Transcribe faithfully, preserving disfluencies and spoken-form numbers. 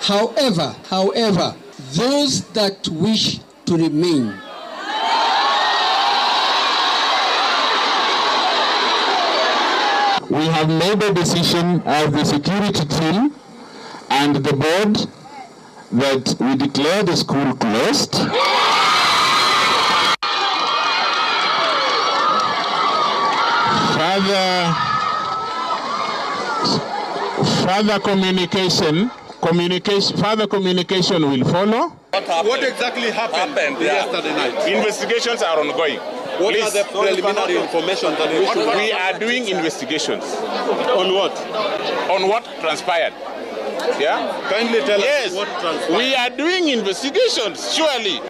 However, however, those that wish to remain we have made a decision as the security team and the board that we declare the school closed. Further, further communication, communication, further communication will follow. What, what exactly happened, happened yesterday yeah. night? Investigations are ongoing. What Please. are the preliminary information that you should We are doing investigations. On what? On what transpired. Yeah? Kindly tell yes. us what transpired. We are doing investigations, surely.